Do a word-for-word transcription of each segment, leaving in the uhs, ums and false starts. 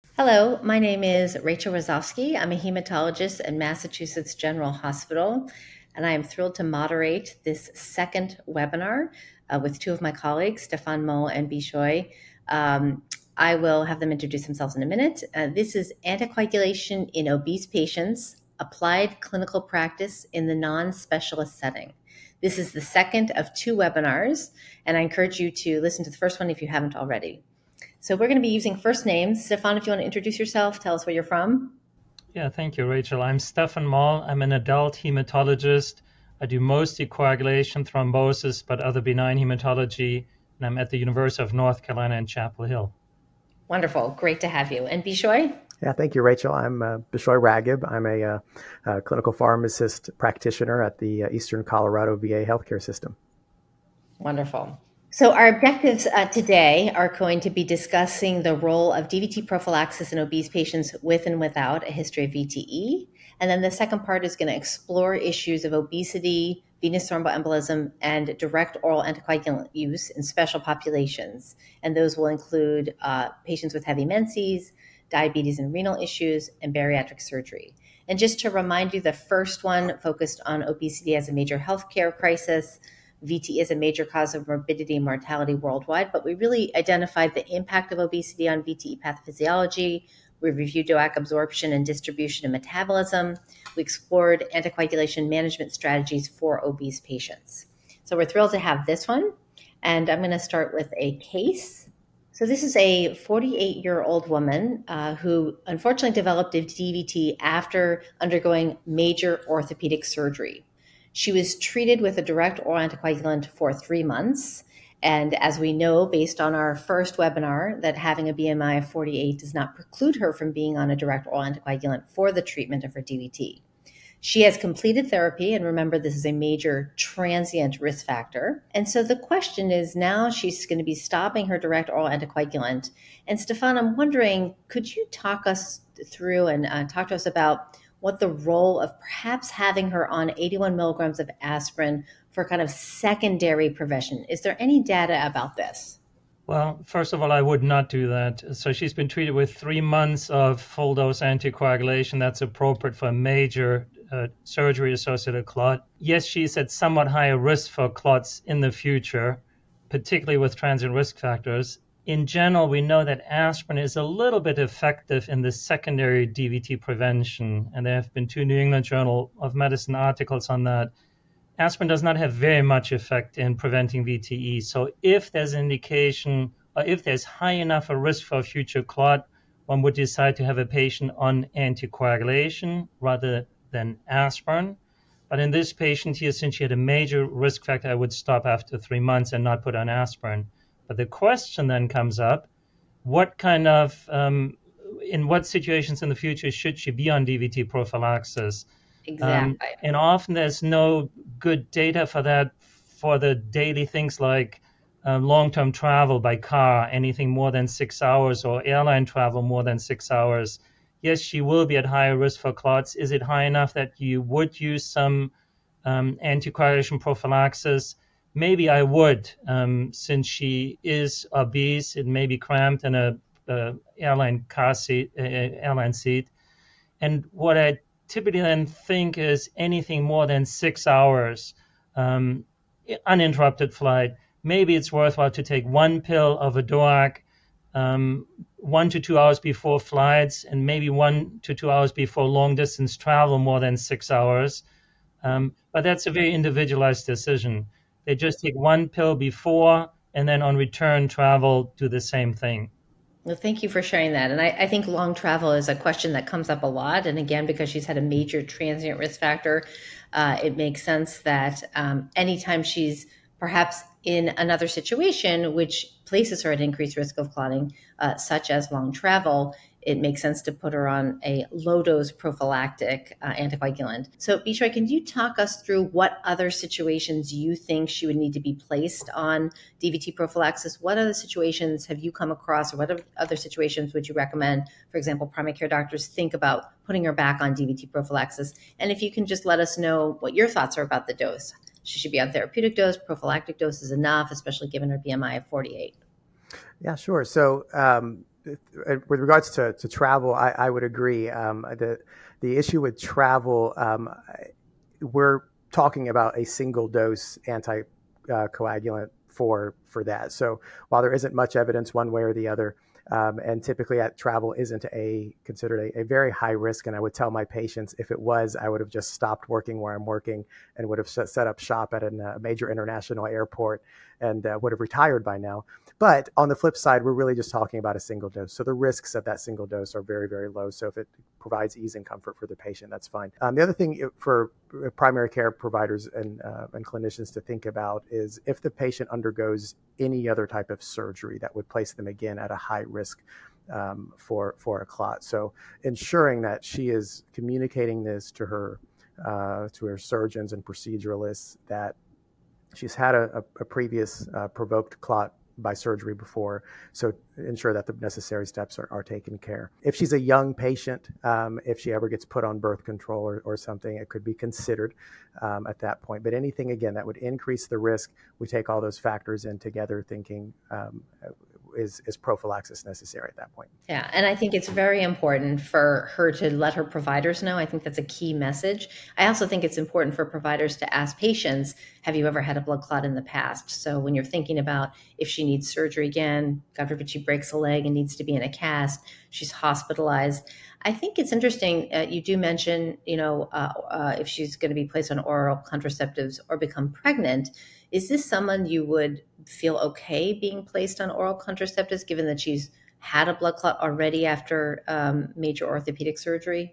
Hello, my name is Rachel Rosowski. I'm a hematologist at Massachusetts General Hospital, and I am thrilled to moderate this second webinar uh, with two of my colleagues, Stefan Moll and Bishoy. Um, I will have them introduce themselves in a minute. Uh, this is anticoagulation in obese patients, applied clinical practice in the non-specialist setting. This is the second of two webinars, and I encourage you to listen to the first one if you haven't already. So we're going to be using first names. Stefan, if you want to introduce yourself, tell us where you're from. Yeah, thank you, Rachel. I'm Stefan Moll. I'm an adult hematologist. I do mostly coagulation, thrombosis, but other benign hematology, and I'm at the University of North Carolina in Chapel Hill. Wonderful. Great to have you. And Bishoy? Yeah, thank you, Rachel. I'm uh, Bishoy Raghib. I'm a, uh, a clinical pharmacist practitioner at the uh, Eastern Colorado V A healthcare system. Wonderful. So our objectives uh, today are going to be discussing the role of D V T prophylaxis in obese patients with and without a history of V T E. And then the second part is going to explore issues of obesity, venous thromboembolism, and direct oral anticoagulant use in special populations. And those will include uh, patients with heavy menses, diabetes and renal issues, and bariatric surgery. And just to remind you, the first one focused on obesity as a major healthcare crisis. V T E is a major cause of morbidity and mortality worldwide, but we really identified the impact of obesity on V T E pathophysiology. We reviewed D O A C absorption and distribution and metabolism. We explored anticoagulation management strategies for obese patients. So we're thrilled to have this one. And I'm going to start with a case. So this is a forty-eight-year-old woman uh, who unfortunately developed a D V T after undergoing major orthopedic surgery. She was treated with a direct oral anticoagulant for three months. And as we know, based on our first webinar, that having a B M I of forty-eight does not preclude her from being on a direct oral anticoagulant for the treatment of her D V T. She has completed therapy, and remember, this is a major transient risk factor. And so the question is now she's going to be stopping her direct oral anticoagulant. And Stefan, I'm wondering, could you talk us through and uh, talk to us about what the role of perhaps having her on eighty-one milligrams of aspirin for kind of secondary prevention? Is there any data about this? Well, first of all, I would not do that. So she's been treated with three months of full dose anticoagulation. That's appropriate for a major uh, surgery associated clot. Yes, she's at somewhat higher risk for clots in the future, particularly with transient risk factors. In general, we know that aspirin is a little bit effective in the secondary D V T prevention, and there have been two New England Journal of Medicine articles on that. Aspirin does not have very much effect in preventing V T E. So if there's an indication, or if there's high enough a risk for a future clot, one would decide to have a patient on anticoagulation rather than aspirin. But in this patient here, since she had a major risk factor, I would stop after three months and not put on aspirin. But the question then comes up, what kind of, um, in what situations in the future should she be on D V T prophylaxis? Um, Exactly. and often there's no good data for that for the daily things like um, long-term travel by car, anything more than six hours, or airline travel more than six hours. Yes, she will be at higher risk for clots. Is it high enough that you would use some um, anticoagulation prophylaxis? Maybe I would, um, since she is obese, it may be cramped in a, a airline car seat, uh, airline seat. And what I typically then think is anything more than six hours um, uninterrupted flight, maybe it's worthwhile to take one pill of a D O A C um, one to two hours before flights, and maybe one to two hours before long distance travel more than six hours. Um, but that's a very individualized decision. They just take one pill before, and then on return travel do the same thing. Well, thank you for sharing that. And I, I think long travel is a question that comes up a lot. And again, because she's had a major transient risk factor, uh, it makes sense that um, anytime she's perhaps in another situation which places her at increased risk of clotting, uh, such as long travel, it makes sense to put her on a low-dose prophylactic uh, anticoagulant. So, Bishoy, can you talk us through what other situations you think she would need to be placed on D V T prophylaxis? What other situations have you come across, or what other situations would you recommend, for example, primary care doctors think about putting her back on D V T prophylaxis? And if you can just let us know what your thoughts are about the dose. She should be on therapeutic dose, prophylactic dose is enough, especially given her B M I of forty-eight. Yeah, sure. So um, with regards to, to travel, I, I would agree. Um, the the issue with travel, um, we're talking about a single dose anticoagulant for for that. So while there isn't much evidence one way or the other, um, and typically at travel isn't a considered a, a very high risk, and I would tell my patients if it was, I would have just stopped working where I'm working and would have set up shop at a major international airport and uh, would have retired by now. But on the flip side, we're really just talking about a single dose. So the risks of that single dose are very, very low. So if it provides ease and comfort for the patient, that's fine. Um, the other thing for primary care providers and, uh, and clinicians to think about is if the patient undergoes any other type of surgery that would place them again at a high risk um, for, for a clot. So ensuring that she is communicating this to her, uh, to her surgeons and proceduralists, that she's had a, a previous uh, provoked clot by surgery before, so ensure that the necessary steps are, are taken care. If she's a young patient, um, if she ever gets put on birth control or, or something, it could be considered um, at that point. But anything, again, that would increase the risk, we take all those factors in together, thinking um, is, is prophylaxis necessary at that point. Yeah, and I think it's very important for her to let her providers know. I think that's a key message. I also think it's important for providers to ask patients, have you ever had a blood clot in the past? So when you're thinking about if she needs surgery again, God forbid she breaks a leg and needs to be in a cast, she's hospitalized. I think it's interesting, uh, you do mention, you know, uh, uh, if she's going to be placed on oral contraceptives or become pregnant. Is this someone you would feel okay being placed on oral contraceptives, given that she's had a blood clot already after um, major orthopedic surgery?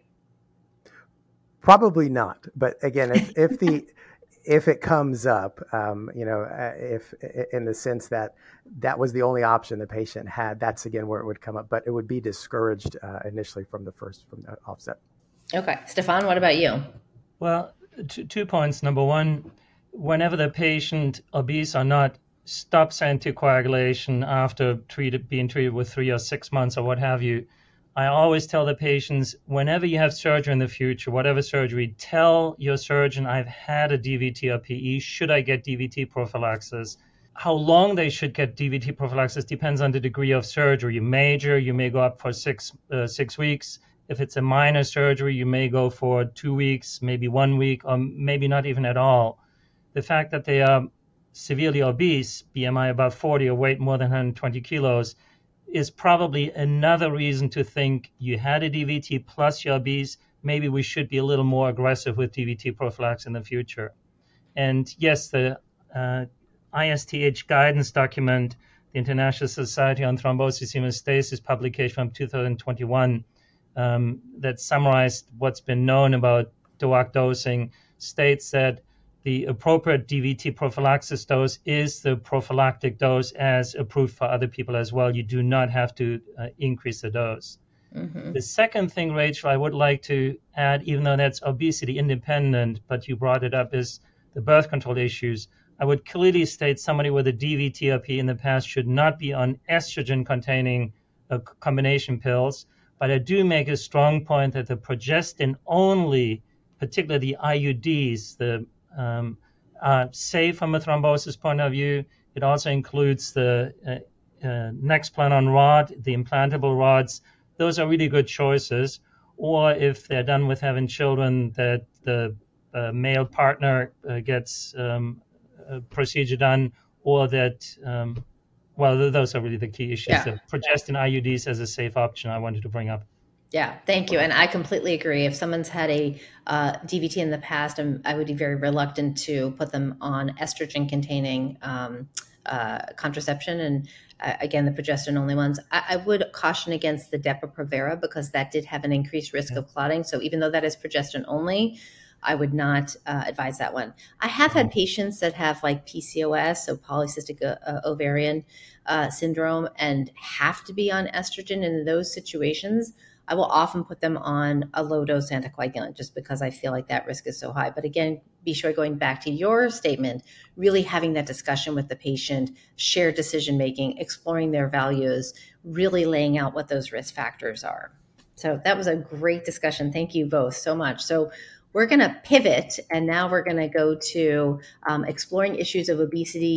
Probably not. But again, if, if the if it comes up, um, you know, if in the sense that that was the only option the patient had, that's again where it would come up. But it would be discouraged uh, initially from the first from the offset. Okay, Stefan, what about you? Well, two, two points. Number one, whenever the patient, obese or not, stops anticoagulation after treated, being treated with three or six months or what have you, I always tell the patients, whenever you have surgery in the future, whatever surgery, tell your surgeon, I've had a D V T or P E. Should I get D V T prophylaxis? How long they should get D V T prophylaxis depends on the degree of surgery. Major, you may go up for six uh, six weeks. If it's a minor surgery, you may go for two weeks, maybe one week, or maybe not even at all. The fact that they are severely obese, B M I above forty, or weight more than one hundred twenty kilos, is probably another reason to think you had a D V T plus you're obese. Maybe we should be a little more aggressive with D V T prophylaxis in the future. And yes, the uh, I S T H guidance document, the International Society on Thrombosis Hemostasis publication from two thousand twenty-one, um, that summarized what's been known about D O A C dosing, states that the appropriate D V T prophylaxis dose is the prophylactic dose as approved for other people as well. You do not have to uh, increase the dose. Mm-hmm. The second thing, Rachel, I would like to add, even though that's obesity independent, but you brought it up, is the birth control issues. I would clearly state somebody with a D V T or P E in the past should not be on estrogen-containing uh, combination pills. But I do make a strong point that the progestin only, particularly the I U Ds, the um, are safe from a thrombosis point of view. It also includes the uh, uh, Nexplanon rod, the implantable rods. Those are really good choices. Or if they're done with having children, that the uh, male partner uh, gets um, a procedure done, or that, um, well, those are really the key issues. Yeah. The progestin I U Ds as a safe option I wanted to bring up. Yeah, thank you. And I completely agree. If someone's had a uh, D V T in the past, I'm, I would be very reluctant to put them on estrogen-containing um, uh, contraception. And uh, again, the progestin-only ones. I, I would caution against the Depo-Provera because that did have an increased risk yeah. of clotting. So even though that is progestin-only, I would not uh, advise that one. I have had patients that have like P C O S, so polycystic uh, ovarian uh, syndrome, and have to be on estrogen. And in those situations, I will often put them on a low-dose anticoagulant just because I feel like that risk is so high. But again, be sure going back to your statement, really having that discussion with the patient, shared decision-making, exploring their values, really laying out what those risk factors are. So that was a great discussion. Thank you both so much. So we're going to pivot, and now we're going to go to um, exploring issues of obesity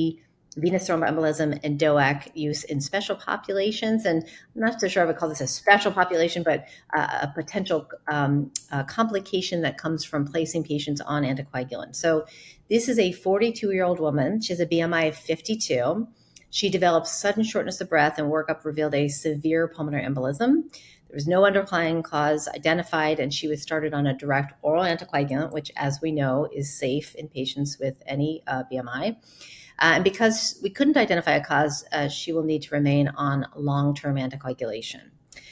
venous thromboembolism and D O A C use in special populations. And I'm not so sure I would call this a special population, but uh, a potential um, uh, complication that comes from placing patients on anticoagulants. So this is a forty-two-year-old woman. She has a B M I of fifty-two. She developed sudden shortness of breath, and workup revealed a severe pulmonary embolism. There was no underlying cause identified, and she was started on a direct oral anticoagulant, which, as we know, is safe in patients with any uh, B M I. Uh, and because we couldn't identify a cause, uh, she will need to remain on long-term anticoagulation.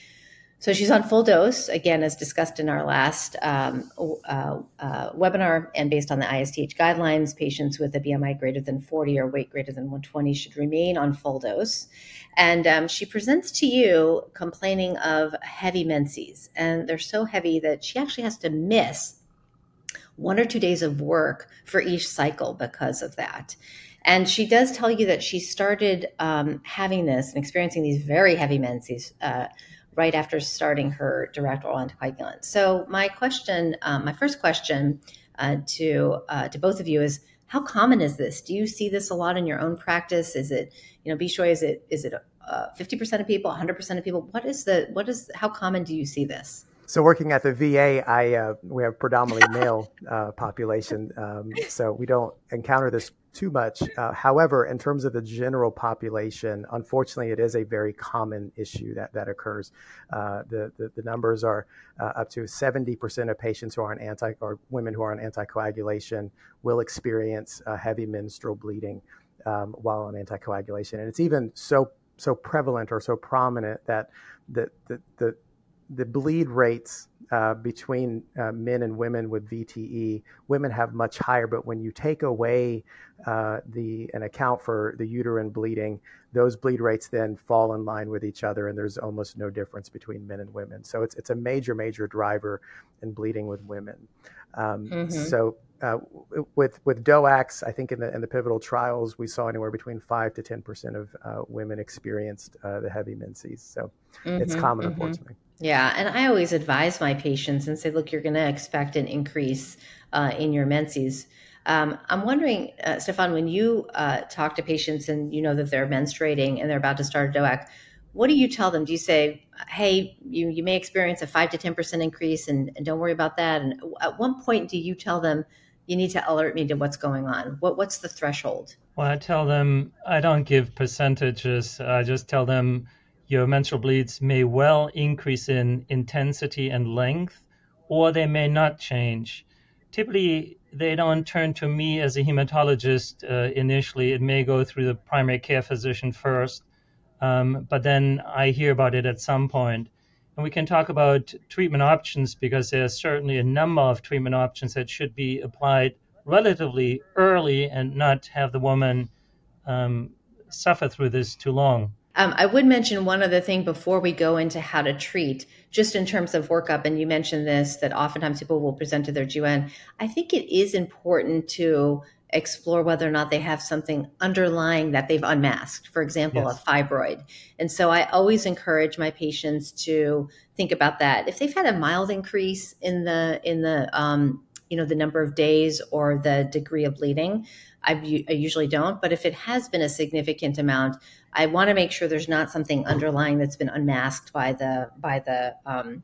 So she's on full dose, again, as discussed in our last um, uh, uh, webinar, and based on the I S T H guidelines, patients with a B M I greater than forty or weight greater than one twenty should remain on full dose. And um, she presents to you complaining of heavy menses, and they're so heavy that she actually has to miss one or two days of work for each cycle because of that. And she does tell you that she started um, having this and experiencing these very heavy menses uh, right after starting her direct oral anticoagulant. So my question, um, my first question uh, to uh, to both of you is, how common is this? Do you see this a lot in your own practice? Is it, you know, Bishoy, is it is it uh, fifty percent of people, one hundred percent of people? What is the what is how common do you see this? So working at the V A, I uh, we have predominantly male uh, population, um, so we don't encounter this too much. Uh, however, in terms of the general population, unfortunately, it is a very common issue that that occurs. Uh, the, the the numbers are uh, up to seventy percent of patients who are on anti or women who are on anticoagulation will experience uh, heavy menstrual bleeding um, while on anticoagulation, and it's even so so prevalent or so prominent that the the, the the bleed rates uh, between uh, men and women with V T E, women have much higher, but when you take away uh, the an account for the uterine bleeding, those bleed rates then fall in line with each other, and there's almost no difference between men and women. So it's it's a major, major driver in bleeding with women. Um, mm-hmm. So uh, with with D O A Cs, I think in the in the pivotal trials, we saw anywhere between five to ten percent of uh, women experienced uh, the heavy menses. So mm-hmm, it's common, mm-hmm. unfortunately. Yeah, and I always advise my patients and say, look, you're going to expect an increase uh, in your menses. Um, I'm wondering, uh, Stefan, when you uh, talk to patients and you know that they're menstruating and they're about to start a D O A C, what do you tell them? Do you say, hey, you, you may experience a five to ten percent increase and, and don't worry about that? And at what point do you tell them you need to alert me to what's going on? What What's the threshold? Well, I tell them, I don't give percentages. I just tell them, your menstrual bleeds may well increase in intensity and length, or they may not change. Typically, they don't turn to me as a hematologist uh, initially. It may go through the primary care physician first, um, but then I hear about it at some point. And we can talk about treatment options, because there's certainly a number of treatment options that should be applied relatively early and not have the woman um, suffer through this too long. Um, I would mention one other thing before we go into how to treat, just in terms of workup, and you mentioned this, that oftentimes people will present to their G Y N. I think it is important to explore whether or not they have something underlying that they've unmasked, for example, yes. a fibroid. And so I always encourage my patients to think about that. If they've had a mild increase in the, in the um, you know, the number of days or the degree of bleeding, I, I usually don't. But if it has been a significant amount, I want to make sure there's not something underlying that's been unmasked by the by the um,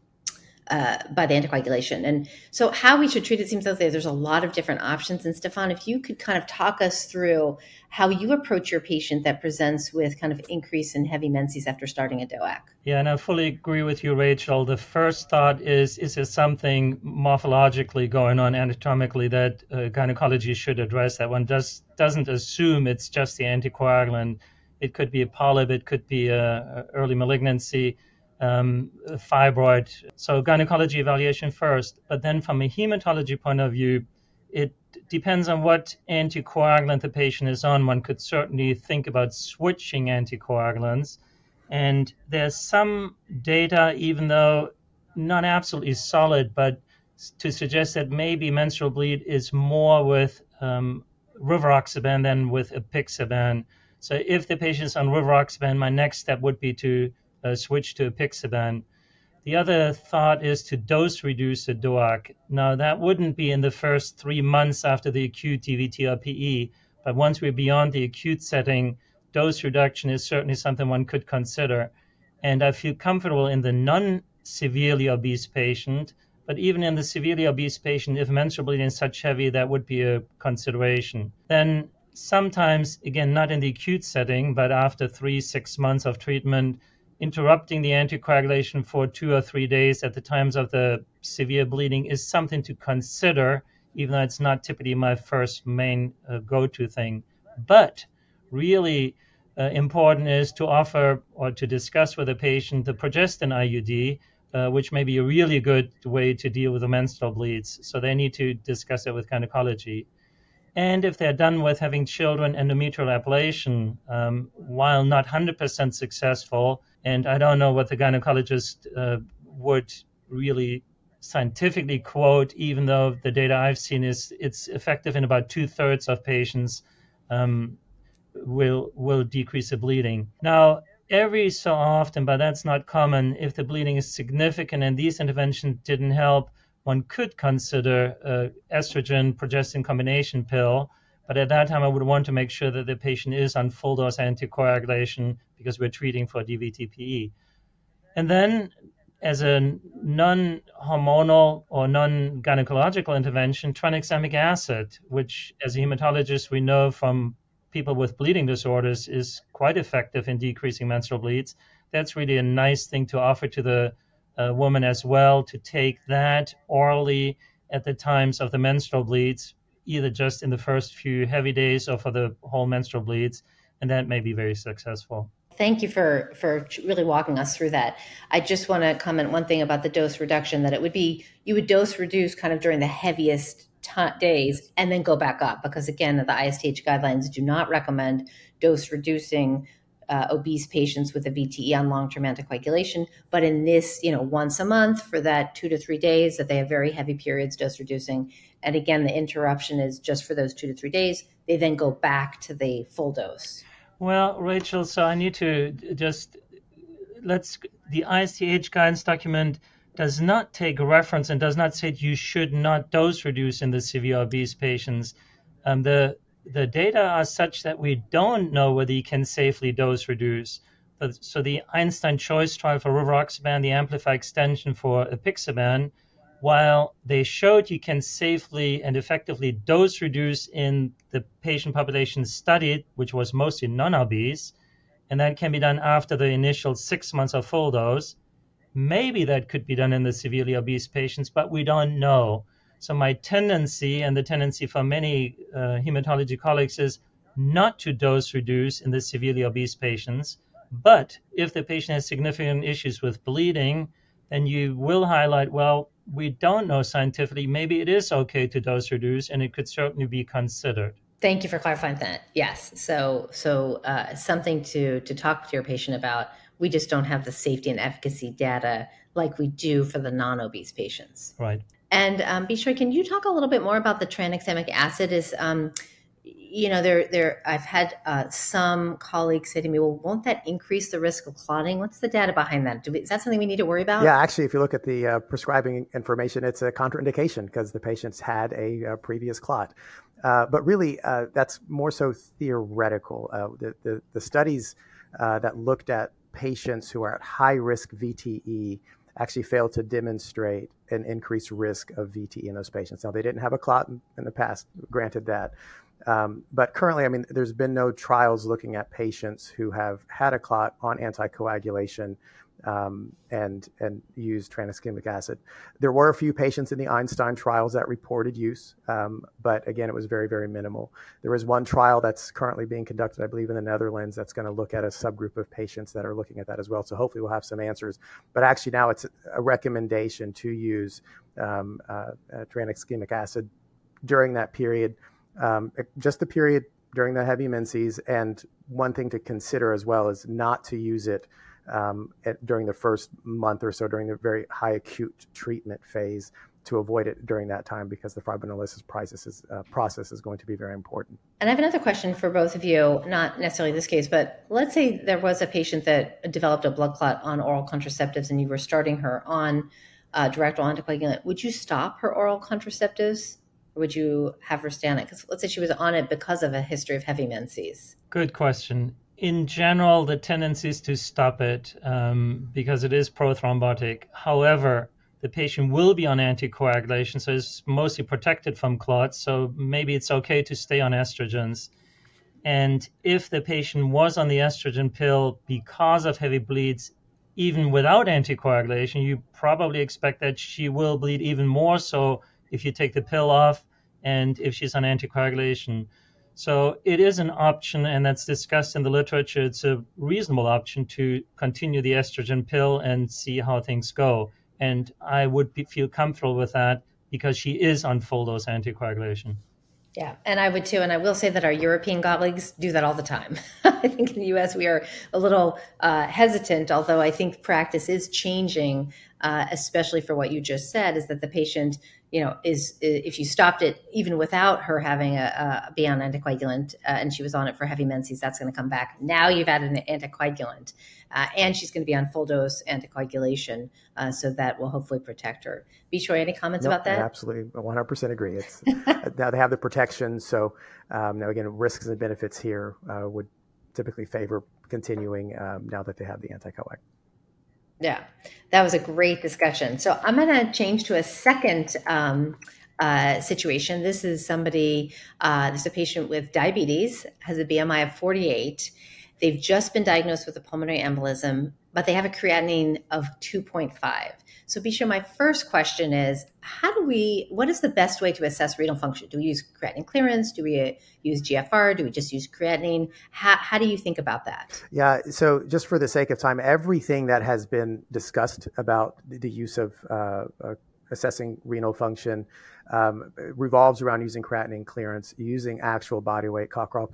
uh, by the anticoagulation. And so how we should treat it seems like there's a lot of different options. And Stefan, if you could kind of talk us through how you approach your patient that presents with kind of increase in heavy menses after starting a D O A C. Yeah, and I fully agree with you, Rachel. The first thought is, is there something morphologically going on anatomically that uh, gynecology should address? That one does, doesn't assume it's just the anticoagulant. It could be a polyp, it could be a, a early malignancy, um, a fibroid. So gynecology evaluation first. But then from a hematology point of view, it depends on what anticoagulant the patient is on. One could certainly think about switching anticoagulants. And there's some data, even though not absolutely solid, but to suggest that maybe menstrual bleed is more with um, rivaroxaban than with apixaban. So if the patient's on rivaroxaban, my next step would be to uh, switch to apixaban. The other thought is to dose reduce the D O A C. Now, that wouldn't be in the first three months after the acute D V T or P E, But once we're beyond the acute setting, dose reduction is certainly something one could consider. And I feel comfortable in the non-severely obese patient, but even in the severely obese patient, if menstrual bleeding is such heavy, that would be a consideration. Then sometimes, again, not in the acute setting, but after three, six months of treatment, interrupting the anticoagulation for two or three days at the times of the severe bleeding is something to consider, even though it's not typically my first main uh, go-to thing. But really uh, important is to offer or to discuss with the patient the progestin I U D, uh, which may be a really good way to deal with the menstrual bleeds. So they need to discuss it with gynecology. And if they're done with having children, endometrial ablation, um, while not one hundred percent successful, and I don't know what the gynecologist uh, would really scientifically quote, even though the data I've seen is it's effective in about two-thirds of patients, um, will will decrease the bleeding. Now, every so often, but that's not common, if the bleeding is significant and these interventions didn't help, one could consider uh, estrogen progestin combination pill, but at that time I would want to make sure that the patient is on full dose anticoagulation because we're treating for D V T P E. And then as a non-hormonal or non-gynecological intervention, tranexamic acid, which as a hematologist we know from people with bleeding disorders is quite effective in decreasing menstrual bleeds. That's really a nice thing to offer to the uh, woman as well, to take that orally at the times of the menstrual bleeds, either just in the first few heavy days or for the whole menstrual bleeds, and that may be very successful. Thank you for, for really walking us through that. I just want to comment one thing about the dose reduction, that it would be, you would dose reduce kind of during the heaviest t- days and then go back up, because again, the I S T H guidelines do not recommend dose reducing uh, obese patients with a V T E on long-term anticoagulation. But in this, you know, once a month for that two to three days that they have very heavy periods, dose reducing. And again, the interruption is just for those two to three days. They then go back to the full dose. Well, Rachel, so I need to just, let's, the I S T H guidance document does not take reference and does not say you should not dose reduce in the severe obese patients. Um, the the data are such that we don't know whether you can safely dose reduce. So the Einstein Choice trial for rivaroxaban, the Amplify extension for apixaban, while they showed you can safely and effectively dose reduce in the patient population studied, which was mostly non-obese, and that can be done after the initial six months of full dose, maybe that could be done in the severely obese patients, but we don't know. So my tendency, and the tendency for many uh, hematology colleagues, is not to dose reduce in the severely obese patients. But if the patient has significant issues with bleeding, then you will highlight, well, we don't know scientifically, maybe it is okay to dose reduce, and it could certainly be considered. Thank you for clarifying that. Yes. So, so uh, something to, to talk to your patient about. We just don't have the safety and efficacy data like we do for the non-obese patients. Right. And um, Bishoy, can you talk a little bit more about the tranexamic acid? Is um, you know, there, there. I've had uh, some colleagues say to me, "Well, won't that increase the risk of clotting?" What's the data behind that? Do we, is that something we need to worry about? Yeah, actually, if you look at the uh, prescribing information, it's a contraindication because the patients had a, a previous clot. Uh, but really, uh, that's more so theoretical. Uh, the, the the studies uh, that looked at patients who are at high risk V T E actually failed to demonstrate an increased risk of V T E in those patients. Now, they didn't have a clot in, in the past, granted that. Um, but currently, I mean, there's been no trials looking at patients who have had a clot on anticoagulation um, and and used tranexamic acid. There were a few patients in the Einstein trials that reported use, um, but again, it was very, very minimal. There is one trial that's currently being conducted, I believe, in the Netherlands that's going to look at a subgroup of patients that are looking at that as well. So hopefully we'll have some answers. But actually now it's a recommendation to use um, uh, uh, tranexamic acid during that period, um, just the period during the heavy menses. And one thing to consider as well is not to use it Um, at, during the first month or so, during the very high acute treatment phase, to avoid it during that time, because the fibrinolysis process is, uh, process is going to be very important. And I have another question for both of you, not necessarily this case, but let's say there was a patient that developed a blood clot on oral contraceptives and you were starting her on uh, direct oral anticoagulant. Would you stop her oral contraceptives or would you have her stay on it? Because let's say she was on it because of a history of heavy menses. Good question. In general, the tendency is to stop it um, because it is prothrombotic. However, the patient will be on anticoagulation, so it's mostly protected from clots. So maybe it's okay to stay on estrogens. And if the patient was on the estrogen pill because of heavy bleeds, even without anticoagulation, you probably expect that she will bleed even more so if you take the pill off and if she's on anticoagulation. So it is an option, and that's discussed in the literature. It's a reasonable option to continue the estrogen pill and see how things go. And I would be, feel comfortable with that because she is on full dose anticoagulation. Yeah, and I would too. And I will say that our European colleagues do that all the time. I think in the U S we are a little uh, hesitant, although I think practice is changing, uh, especially for what you just said, is that the patient, you know, is if you stopped it even without her having a, a be on anticoagulant uh, and she was on it for heavy menses, that's going to come back. Now you've added an anticoagulant uh, and she's going to be on full dose anticoagulation. Uh, so that will hopefully protect her. Bishoy, any comments nope, about that? I absolutely one hundred percent agree. It's now they have the protection. So um, now again, risks and benefits here uh, would typically favor continuing um, now that they have the anticoag. Yeah, that was a great discussion. So I'm going to change to a second um, uh, situation. This is somebody, uh, this is a patient with diabetes, has a B M I of forty-eight. They've just been diagnosed with a pulmonary embolism, but they have a creatinine of two point five. So Bishoy, my first question is, how do we, what is the best way to assess renal function? Do we use creatinine clearance? Do we use G F R? Do we just use creatinine? How, how do you think about that? Yeah, so just for the sake of time, everything that has been discussed about the use of uh, uh, assessing renal function um, revolves around using creatinine clearance, using actual body weight,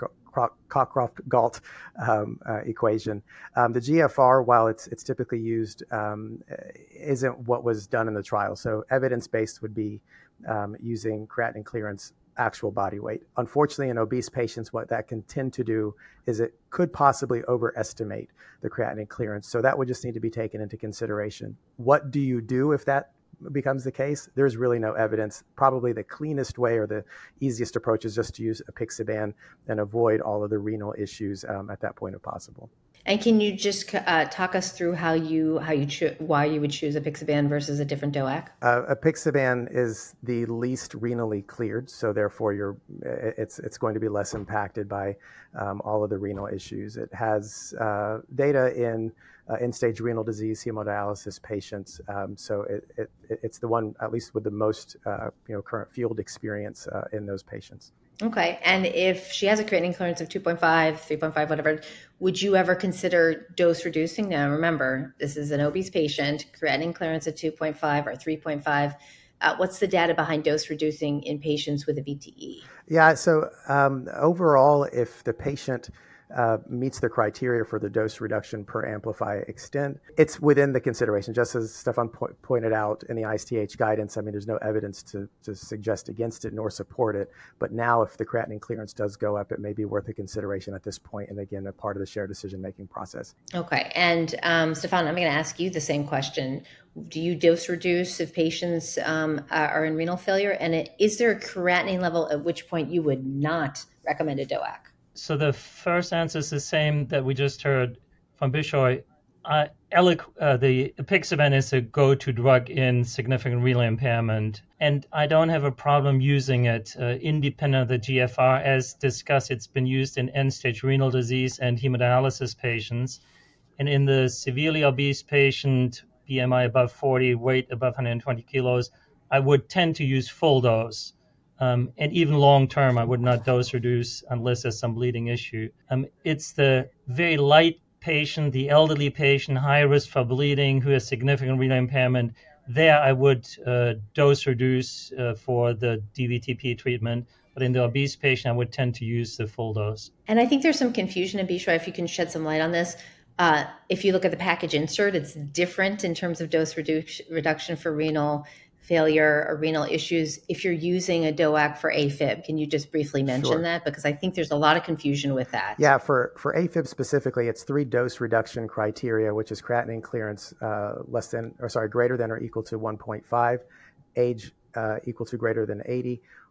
Cockcroft-Gault um, uh, equation. Um, the G F R, while it's it's typically used, um, isn't what was done in the trial. So evidence-based would be um, using creatinine clearance, actual body weight. Unfortunately, in obese patients, what that can tend to do is it could possibly overestimate the creatinine clearance. So that would just need to be taken into consideration. What do you do if that becomes the case? There's really no evidence. Probably the cleanest way or the easiest approach is just to use apixaban and avoid all of the renal issues um, at that point if possible. And can you just uh, talk us through how you how you cho- why you would choose apixaban versus a different D O A C? Uh, apixaban is the least renally cleared, so therefore you're it's it's going to be less impacted by um, all of the renal issues. It has uh, data in uh, end-stage renal disease hemodialysis patients, um, so it, it it's the one at least with the most uh, you know current field experience uh, in those patients. Okay. And if she has a creatinine clearance of two point five, three point five, whatever, would you ever consider dose reducing? Now, remember, this is an obese patient, creatinine clearance of two point five or three point five. Uh, what's the data behind dose reducing in patients with a V T E? Yeah. So um, overall, if the patient Uh, meets the criteria for the dose reduction per amplify extent, it's within the consideration. Just as Stefan po- pointed out in the I S T H guidance, I mean, there's no evidence to, to suggest against it nor support it. But now if the creatinine clearance does go up, it may be worth a consideration at this point. And again, a part of the shared decision-making process. Okay. And um, Stefan, I'm going to ask you the same question. Do you dose reduce if patients um, are in renal failure? And it, is there a creatinine level at which point you would not recommend a D O A C? So the first answer is the same that we just heard from Bishoy. Uh, Elic, uh, the apixaban is a go-to drug in significant renal impairment, and I don't have a problem using it uh, independent of the G F R. As discussed, it's been used in end-stage renal disease and hemodialysis patients. And in the severely obese patient, B M I above forty, weight above one hundred twenty kilos, I would tend to use full dose. Um, and even long term, I would not dose reduce unless there's some bleeding issue. Um, it's the very light patient, the elderly patient, high risk for bleeding, who has significant renal impairment. There, I would uh, dose reduce uh, for the D V T P treatment. But in the obese patient, I would tend to use the full dose. And I think there's some confusion in Bishoy, if you can shed some light on this. Uh, if you look at the package insert, it's different in terms of dose redu- reduction for renal failure or renal issues if you're using a D O A C for AFib. Can you just briefly mention Sure. that? Because I think there's a lot of confusion with that. Yeah, for, for AFib specifically, it's three dose reduction criteria, which is creatinine clearance uh, less than, or sorry, greater than or equal to one point five, age uh, equal to greater than eighty,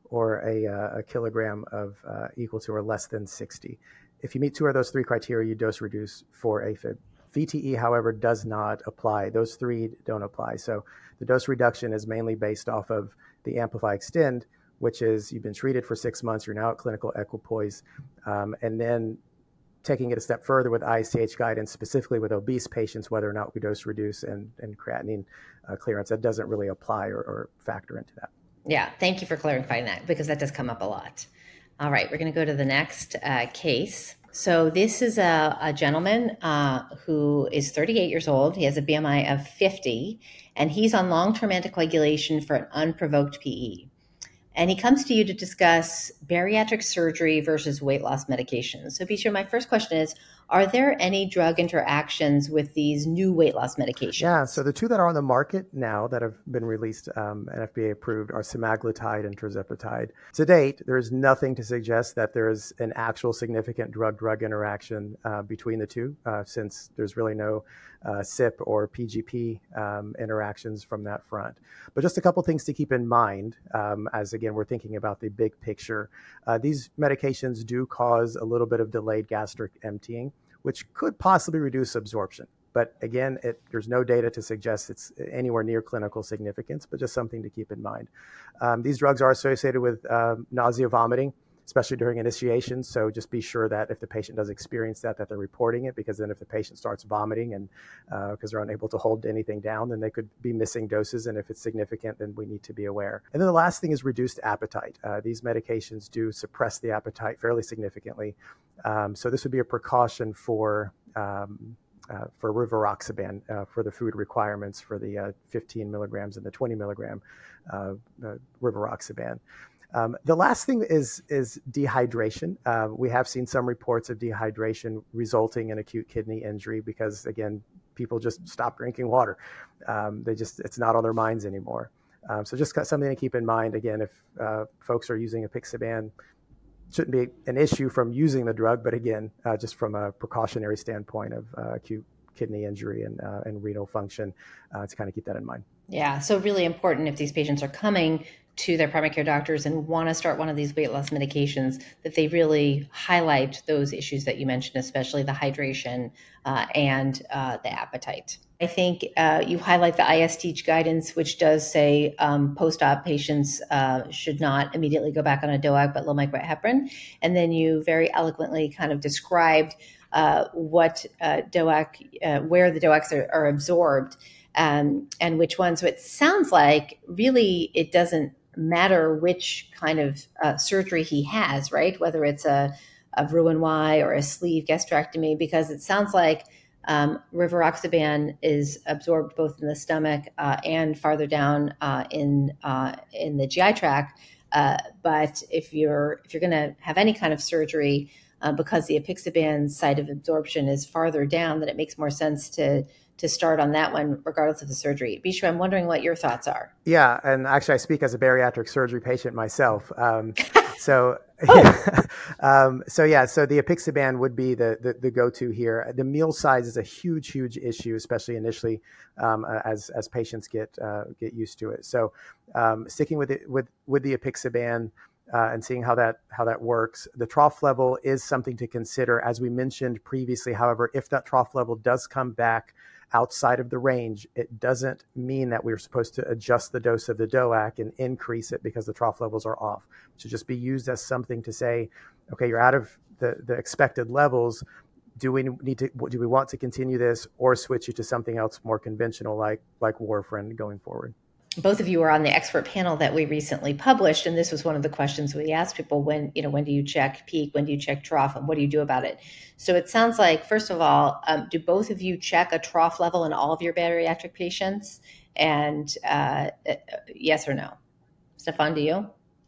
or a, uh, a kilogram of uh, equal to or less than sixty. If you meet two of those three criteria, you dose reduce for AFib. V T E, however, does not apply. Those three don't apply. So the dose reduction is mainly based off of the Amplify Extend, which is you've been treated for six months, you're now at clinical equipoise, um, and then taking it a step further with I C H guidance, specifically with obese patients, whether or not we dose reduce and, and creatinine uh, clearance, that doesn't really apply or, or factor into that. Yeah, thank you for clarifying that, because that does come up a lot. All right, we're going to go to the next uh, case. So this is a, a gentleman uh, who is thirty-eight years old. He has a B M I of fifty, and he's on long-term anticoagulation for an unprovoked P E. And he comes to you to discuss bariatric surgery versus weight loss medications. So Bishra, my first question is, are there any drug interactions with these new weight loss medications? Yeah, so the two that are on the market now that have been released um, and F D A approved are semaglutide and tirzepatide. To date, there is nothing to suggest that there is an actual significant drug-drug interaction uh, between the two, uh, since there's really no uh, S I P or P G P um, interactions from that front. But just a couple things to keep in mind um, as, again, we're thinking about the big picture. Uh, these medications do cause a little bit of delayed gastric emptying, which could possibly reduce absorption. But again, it, there's no data to suggest it's anywhere near clinical significance, but just something to keep in mind. Um, these drugs are associated with um, nausea, vomiting, especially during initiation. So just be sure that if the patient does experience that, that they're reporting it, because then if the patient starts vomiting and because uh, they're unable to hold anything down, then they could be missing doses. And if it's significant, then we need to be aware. And then the last thing is reduced appetite. Uh, these medications do suppress the appetite fairly significantly. Um, so this would be a precaution for um, uh, for rivaroxaban uh, for the food requirements for the uh, fifteen milligrams and the twenty milligram uh, uh, rivaroxaban. Um, the last thing is is dehydration. Uh, we have seen some reports of dehydration resulting in acute kidney injury because, again, people just stop drinking water. Um, they just it's not on their minds anymore. Um, so just something to keep in mind. Again, if uh, folks are using apixaban, shouldn't be an issue from using the drug, but again, uh, just from a precautionary standpoint of uh, acute kidney injury and uh, and renal function, uh, to kind of keep that in mind. Yeah, so really important if these patients are coming to their primary care doctors and want to start one of these weight loss medications, that they really highlight those issues that you mentioned, especially the hydration uh, and uh, the appetite. I think uh, you highlight the I S T H guidance, which does say um, post-op patients uh, should not immediately go back on a D O A C, but low mycoheparin. And then you very eloquently kind of described uh, what uh, D O A C, uh, where the D O A Cs are, are absorbed um, and which ones. So it sounds like really it doesn't matter which kind of uh, surgery he has, right? Whether it's a, a Roux-en-Y or a sleeve gastrectomy, because it sounds like um, rivaroxaban is absorbed both in the stomach uh, and farther down uh, in uh, in the G I tract. Uh, but if you're if you're going to have any kind of surgery, uh, because the apixaban site of absorption is farther down, then it makes more sense to to start on that one, regardless of the surgery. Bishra, I'm wondering what your thoughts are. Yeah, and actually I speak as a bariatric surgery patient myself. Um, so, yeah, um, so yeah, so the apixaban would be the, the, the go-to here. The meal size is a huge, huge issue, especially initially um, as as patients get uh, get used to it. So um, sticking with it with with the apixaban, Uh, and seeing how that how that works. The trough level is something to consider. As we mentioned previously, however, if that trough level does come back outside of the range, it doesn't mean that we're supposed to adjust the dose of the D O A C and increase it because the trough levels are off. It should just be used as something to say, okay, you're out of the, the expected levels. Do we need to? Do we want to continue this or switch you to something else more conventional, like like warfarin going forward? Both of you are on the expert panel that we recently published, and this was one of the questions we asked people: when, you know, when do you check peak, when do you check trough, and what do you do about it? So it sounds like, first of all, um, do both of you check a trough level in all of your bariatric patients? And uh, yes or no? Stefan, do you?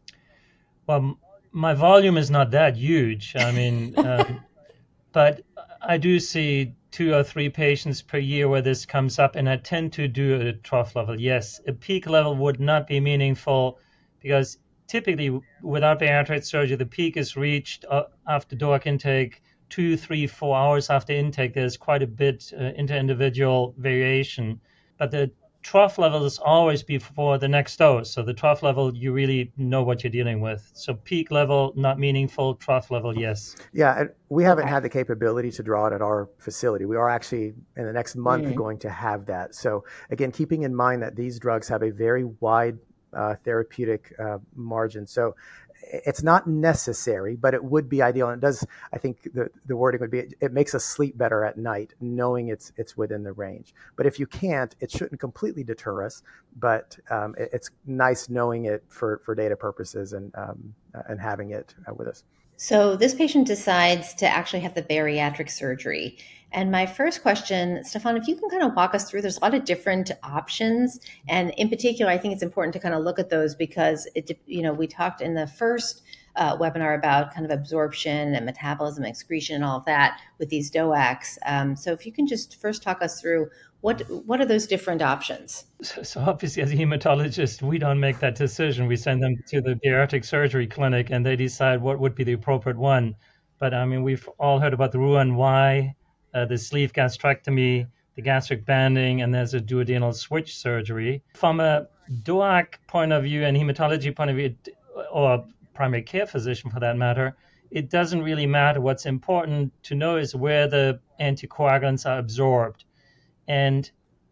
Well, my volume is not that huge. I mean, um, but I do see two or three patients per year where this comes up, and I tend to do a trough level. Yes, a peak level would not be meaningful because typically without bariatric surgery, the peak is reached uh, after D O A C intake, two, three, four hours after intake. There's quite a bit uh, inter-individual variation. But the trough levels always before the next dose. So the trough level, you really know what you're dealing with. So peak level, not meaningful. Trough level, yes. Yeah, and we haven't Okay. had the capability to draw it at our facility. We are actually in the next month Mm. going to have that. So again, keeping in mind that these drugs have a very wide uh, therapeutic uh, margin. So it's not necessary, but it would be ideal. And it does, I think the, the wording would be, it makes us sleep better at night, knowing it's it's within the range. But if you can't, it shouldn't completely deter us, but um, it, it's nice knowing it for, for data purposes and, um, and having it uh, with us. So this patient decides to actually have the bariatric surgery. And my first question, Stefan, if you can kind of walk us through, there's a lot of different options. And in particular, I think it's important to kind of look at those because, it, you know, we talked in the first uh, webinar about kind of absorption and metabolism, excretion, and all of that with these D O A Cs. Um, so if you can just first talk us through what what are those different options? So, so obviously, as a hematologist, we don't make that decision. We send them to the bariatric surgery clinic, and they decide what would be the appropriate one. But I mean, we've all heard about the Roux-en-Y, uh, the sleeve gastrectomy, the gastric banding, and there's a duodenal switch surgery. From a D O A C point of view and hematology point of view, or primary care physician for that matter, it doesn't really matter. What's important to know is where the anticoagulants are absorbed. And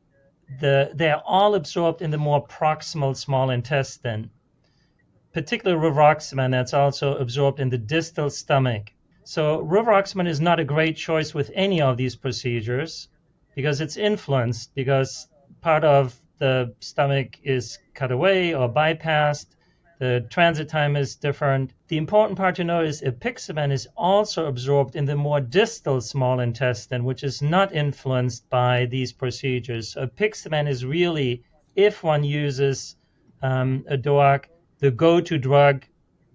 the, they're all absorbed in the more proximal small intestine, particularly rivaroxaban, that's also absorbed in the distal stomach. So rivaroxaban is not a great choice with any of these procedures because it's influenced, because part of the stomach is cut away or bypassed. The transit time is different. The important part to know is apixaban is also absorbed in the more distal small intestine, which is not influenced by these procedures. So apixaban is really, if one uses um, a D O A C, the go-to drug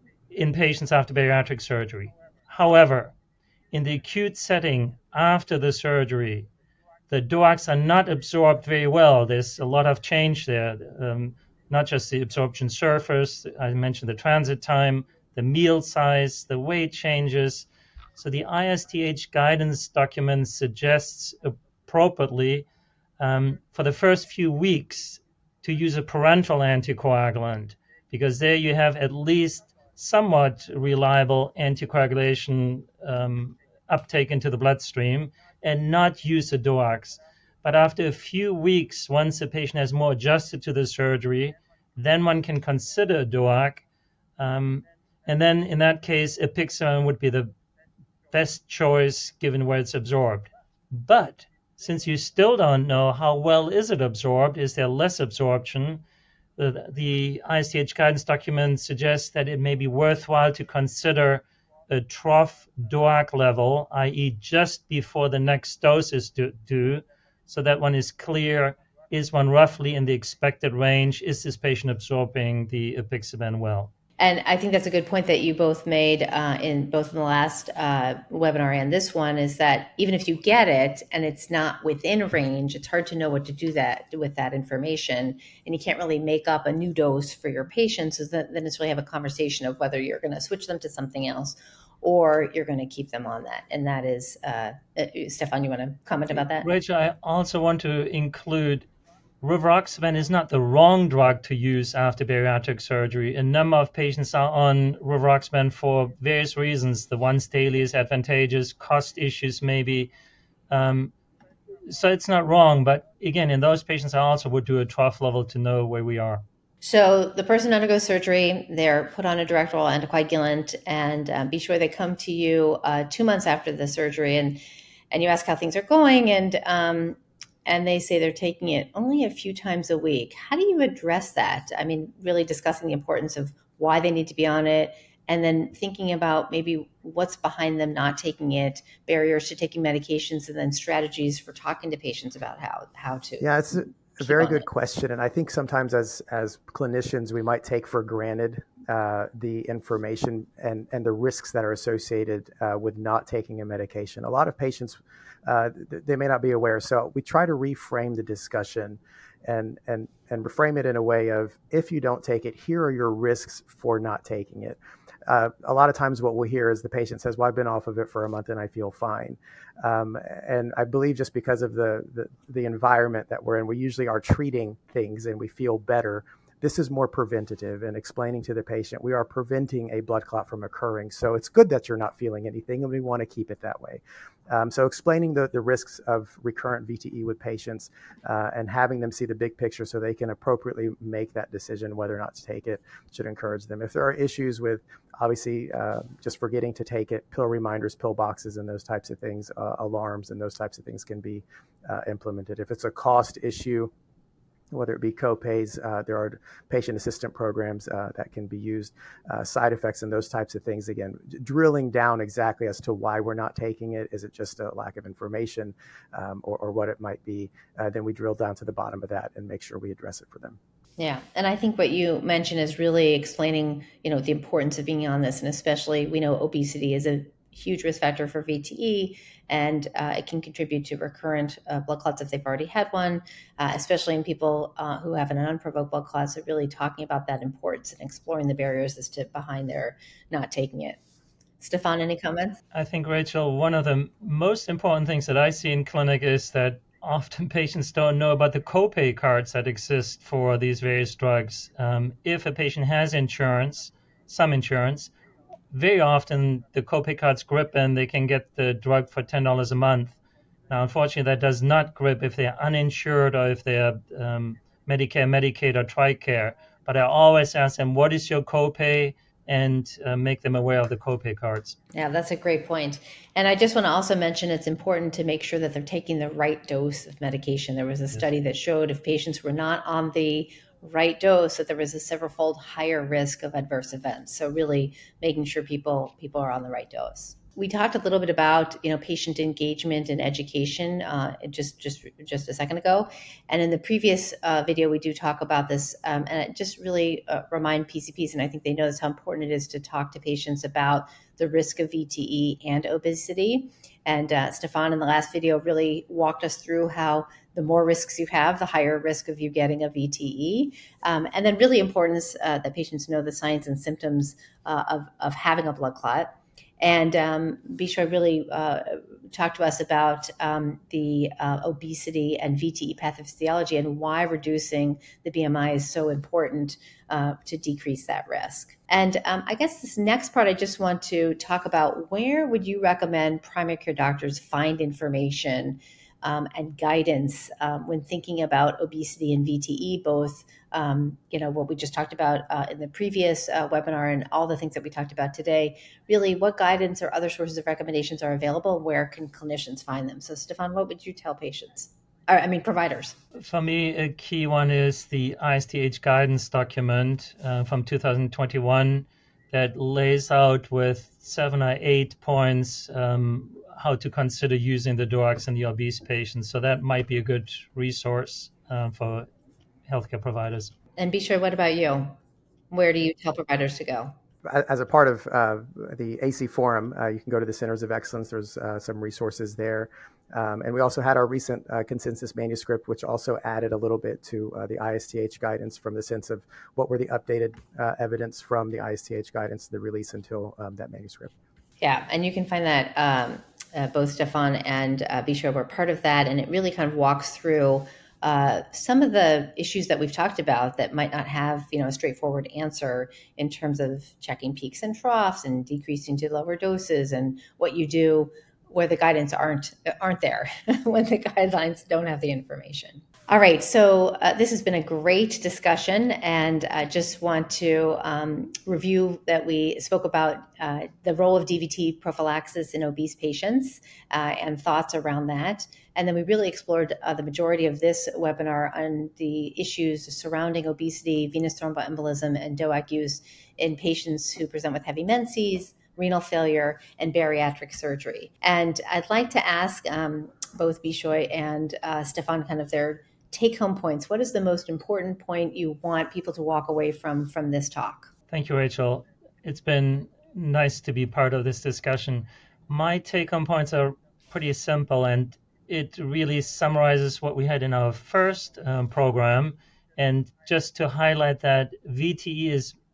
in patients after bariatric surgery. However, in the acute setting after the surgery, the D O A Cs are not absorbed very well. There's a lot of change there. Um, not just the absorption surface, I mentioned the transit time, the meal size, the weight changes. So the I S T H guidance document suggests appropriately um, for the first few weeks to use a parenteral anticoagulant, because there you have at least somewhat reliable anticoagulation um, uptake into the bloodstream, and not use the D O A Cs. But after a few weeks, once the patient has more adjusted to the surgery, then one can consider a D O A C. Um, and then in that case, apixaban would be the best choice given where it's absorbed. But since you still don't know how well is it absorbed, is there less absorption, the, the I S T H guidance document suggests that it may be worthwhile to consider a trough D O A C level, that is just before the next dose is due, so that one is clear, is one roughly in the expected range? Is this patient absorbing the apixaban well? And I think that's a good point that you both made uh, in both in the last uh, webinar and this one, is that even if you get it and it's not within range, it's hard to know what to do that with that information. And you can't really make up a new dose for your patients, so that, then it's really have a conversation of whether you're going to switch them to something else or you're going to keep them on that. And that is, uh, uh, Stefan, you want to comment about that? Rachel, I also want to include rivaroxaban is not the wrong drug to use after bariatric surgery. A number of patients are on rivaroxaban for various reasons. The once daily is advantageous, cost issues maybe. Um, so it's not wrong, but again, in those patients, I also would do a trough level to know where we are. So the person undergoes surgery, they're put on a direct oral anticoagulant, and um, be sure they come to you uh, two months after the surgery, and and you ask how things are going, and um, and they say they're taking it only a few times a week. How do you address that? I mean, really discussing the importance of why they need to be on it, and then thinking about maybe what's behind them not taking it, barriers to taking medications, and then strategies for talking to patients about how how to. Yeah, it's a very good question. And I think sometimes as as clinicians, we might take for granted uh, the information and, and the risks that are associated uh, with not taking a medication. A lot of patients, uh, they may not be aware. So we try to reframe the discussion and, and, and reframe it in a way of, if you don't take it, here are your risks for not taking it. uh, a lot of times what we'll hear is the patient says, well, I've been off of it for a month and I feel fine. Um, and I believe just because of the, the, the environment that we're in, we usually are treating things and we feel better. This is more preventative and explaining to the patient, we are preventing a blood clot from occurring. So it's good that you're not feeling anything and we want to keep it that way. Um, so explaining the, the risks of recurrent V T E with patients uh, and having them see the big picture so they can appropriately make that decision whether or not to take it should encourage them. If there are issues with obviously uh, just forgetting to take it, pill reminders, pill boxes, and those types of things, uh, alarms and those types of things can be uh, implemented. If it's a cost issue, whether it be co-pays, uh, there are patient assistant programs uh, that can be used, uh, side effects and those types of things. Again, drilling down exactly as to why we're not taking it. Is it just a lack of information um, or, or what it might be? Uh, then we drill down to the bottom of that and make sure we address it for them. Yeah. And I think what you mentioned is really explaining, you know, the importance of being on this. And especially, we know obesity is a huge risk factor for V T E, and uh, it can contribute to recurrent uh, blood clots if they've already had one, uh, especially in people uh, who have an unprovoked blood clot. So really talking about that importance and exploring the barriers as to behind their not taking it. Stefan, any comments? I think, Rachel, one of the most important things that I see in clinic is that often patients don't know about the copay cards that exist for these various drugs. Um, if a patient has insurance, some insurance, very often the copay cards grip and they can get the drug for ten dollars a month. Now, unfortunately, that does not grip if they're uninsured or if they're um, Medicare, Medicaid, or TRICARE. But I always ask them, what is your copay? And uh, make them aware of the copay cards. Yeah, that's a great point. And I just want to also mention it's important to make sure that they're taking the right dose of medication. There was a study that showed if patients were not on the right dose, that there was a several-fold higher risk of adverse events. So really making sure people people are on the right dose. We talked a little bit about, you know, patient engagement and education uh, just just just a second ago, and in the previous uh, video we do talk about this, um, and it just really uh, remind P C Ps, and I think they know this, how important it is to talk to patients about the risk of V T E and obesity. And uh, Stefan in the last video really walked us through how the more risks you have, the higher risk of you getting a V T E, um, and then really important is uh, that patients know the signs and symptoms uh, of of having a blood clot. And um, Bishoy really uh, talked to us about um, the uh, obesity and V T E pathophysiology and why reducing the B M I is so important uh, to decrease that risk. And um, I guess this next part, I just want to talk about where would you recommend primary care doctors find information um, and guidance um, when thinking about obesity and V T E, both Um, you know, what we just talked about uh, in the previous uh, webinar and all the things that we talked about today. Really, what guidance or other sources of recommendations are available? Where can clinicians find them? So, Stefan, what would you tell patients? Or, I mean, providers? For me, a key one is the I S T H guidance document uh, from two thousand twenty-one that lays out with seven or eight points um, how to consider using the drugs in the obese patients. So that might be a good resource uh, for healthcare providers. And Bishoy, what about you? Where do you tell providers to go? As a part of uh, the A C Forum, uh, you can go to the Centers of Excellence. There's uh, some resources there. Um, and we also had our recent uh, consensus manuscript, which also added a little bit to uh, the I S T H guidance from the sense of what were the updated uh, evidence from the I S T H guidance, the release until um, that manuscript. Yeah, and you can find that um, uh, both Stefan and uh, Bishoy were part of that, and it really kind of walks through Uh, some of the issues that we've talked about that might not have, you know, a straightforward answer in terms of checking peaks and troughs and decreasing to lower doses and what you do where the guidance aren't aren't there when the guidelines don't have the information. All right, so uh, this has been a great discussion, and I just want to um, review that we spoke about uh, the role of D V T prophylaxis in obese patients uh, and thoughts around that. And then we really explored uh, the majority of this webinar on the issues surrounding obesity, venous thromboembolism, and D O A C use in patients who present with heavy menses, renal failure, and bariatric surgery. And I'd like to ask um, both Bishoy and uh, Stefan kind of their take-home points. What is the most important point you want people to walk away from from this talk? Thank you, Rachel. It's been nice to be part of this discussion. My take-home points are pretty simple, and it really summarizes what we had in our first um, program. And just to highlight that V T E is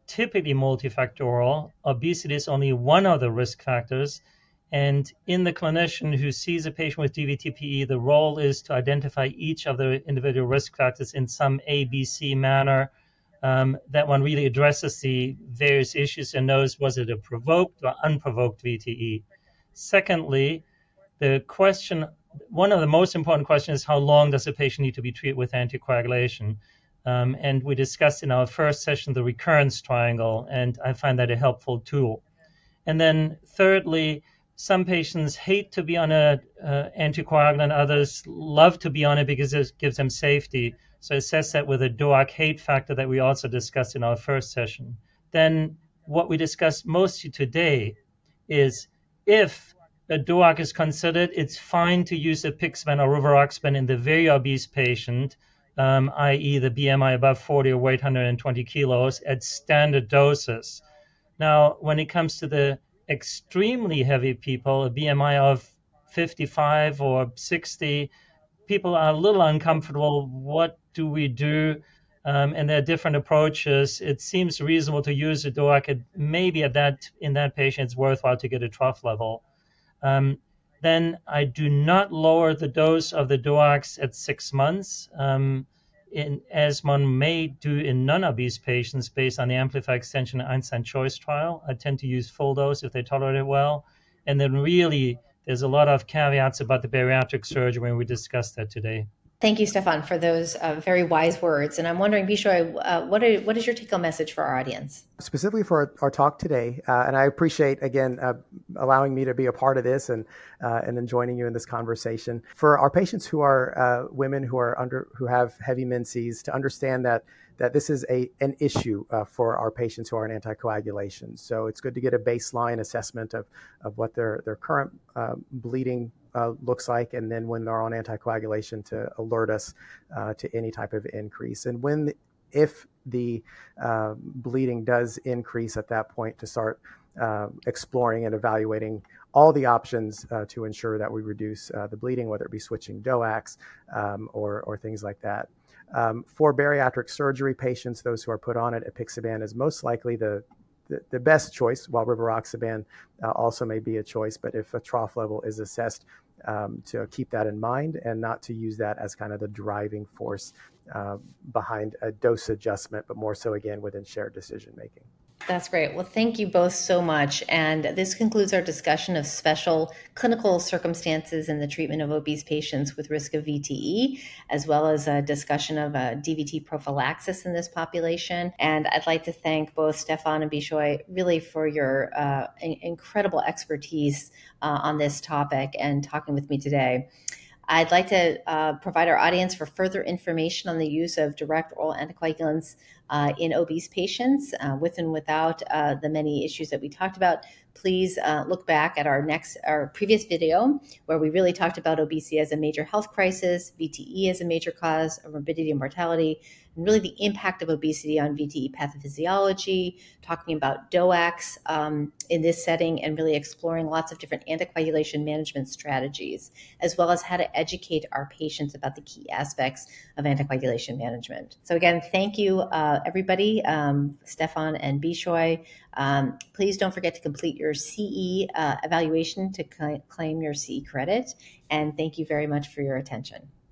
typically multifactorial. Obesity is only one of the risk factors. And in the clinician who sees a patient with D V T P E, the role is to identify each of the individual risk factors in some A B C manner, um, that one really addresses the various issues and knows, was it a provoked or unprovoked V T E? Secondly, the question, one of the most important questions is how long does a patient need to be treated with anticoagulation? Um, and we discussed in our first session the recurrence triangle, and I find that a helpful tool. And then thirdly, some patients hate to be on a uh, anticoagulant, others love to be on it because it gives them safety. So assess that with a D O A C hate factor that we also discussed in our first session. Then what we discussed mostly today is if a D O A C is considered, it's fine to use apixaban or rivaroxaban in the very obese patient, um, that is the B M I above forty or weight one hundred twenty kilos at standard doses. Now, when it comes to the extremely heavy people, a B M I of fifty-five or sixty, people are a little uncomfortable. What do we do? Um, and there are different approaches. It seems reasonable to use a D O A C. Maybe at that in that patient, it's worthwhile to get a trough level. Um, then I do not lower the dose of the D O A Cs at six months. Um, in, as one may do in non-obese patients based on the Amplify Extension Einstein Choice trial. I tend to use full dose if they tolerate it well. And then really, there's a lot of caveats about the bariatric surgery when we discussed that today. Thank you, Stefan, for those uh, very wise words. And I'm wondering, Bishoy, uh, what, are, what is your take-home message for our audience? Specifically for our, our talk today, uh, and I appreciate, again, uh, allowing me to be a part of this and uh, and then joining you in this conversation. For our patients who are uh, women who are under who have heavy menses, to understand that that this is a an issue uh, for our patients who are on anticoagulation. So it's good to get a baseline assessment of of what their their current uh, bleeding Uh, looks like, and then when they're on anticoagulation to alert us uh, to any type of increase. And when, if the uh, bleeding does increase at that point, to start uh, exploring and evaluating all the options uh, to ensure that we reduce uh, the bleeding, whether it be switching D O A Cs um, or, or things like that. Um, for bariatric surgery patients, those who are put on it, apixaban is most likely the The, the best choice, while rivaroxaban uh, also may be a choice. But if a trough level is assessed, um, to keep that in mind and not to use that as kind of the driving force uh, behind a dose adjustment, but more so, again, within shared decision making. That's great. Well, thank you both so much. And this concludes our discussion of special clinical circumstances in the treatment of obese patients with risk of V T E, as well as a discussion of uh, D V T prophylaxis in this population. And I'd like to thank both Stefan and Bishoy really for your uh, incredible expertise uh, on this topic and talking with me today. I'd like to uh, provide our audience for further information on the use of direct oral anticoagulants uh, in obese patients uh, with and without uh, the many issues that we talked about. Please uh, look back at our next, our previous video where we really talked about obesity as a major health crisis, V T E as a major cause of morbidity and mortality, and really the impact of obesity on V T E pathophysiology, talking about D O A Cs um, in this setting, and really exploring lots of different anticoagulation management strategies, as well as how to educate our patients about the key aspects of anticoagulation management. So again, thank you, uh, everybody, um, Stefan and Bishoy. Um, please don't forget to complete your C E uh, evaluation to cl- claim your C E credit. And thank you very much for your attention.